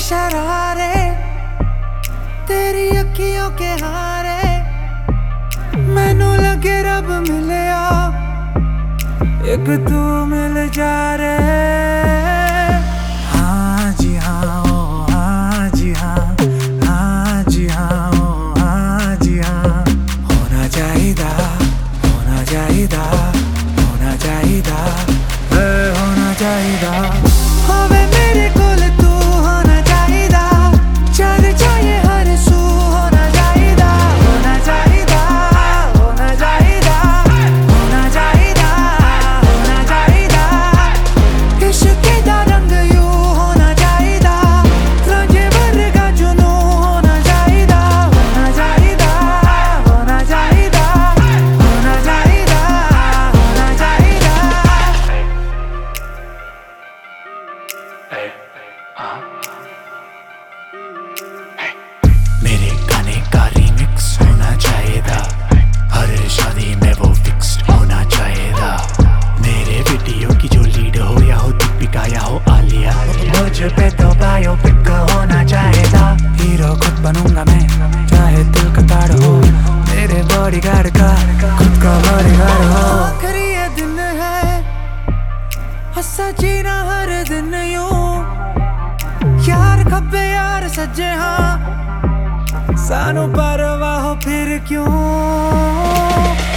शरारे तेरी अखियों के हारे मैनू लगे रब मिलया एक तू मिल जा रे। हाँ जी हाँ ओ हाँ जी हाँ, हाँ जी हाँ ओ हाँ जी हाँ। होना चाहिदा होना चाहिदा होना चाहिदा होना चाहिदा। होवे मेरे कोल तू होना चाहिदा चार चाहिए हर सू होना चाहिदा होना चाहिदा होना चाहिदा होना चाहिदा होना चाहिदा। इश्क दा रंग यू होना चाहिदा रांझे वर्गा जुनू होना चाहिदा होना चाहिदा होना चाहिदा होना चाहिदा होना चाहिदा। मेरे गाने का रीमिक्स होना चाहिदा हर शादी में वो फिक्स्ड होना चाहिदा। मेरे वीडियो की जो लीड हो या हो दीपिका या हो आलिया मुझ पे तो बायोपिक होना चाहिदा। हीरो खुद बनूंगा मैं चाहे दिल का ताड़ हो मेरे बॉडीगार्ड का खुद का बॉडीगार्ड हो। आखिरी ये दिन है हंसा जीना हर दिन यूं यार खब्बे यार सज्जे हाँ सानू परवाह फिर क्यों।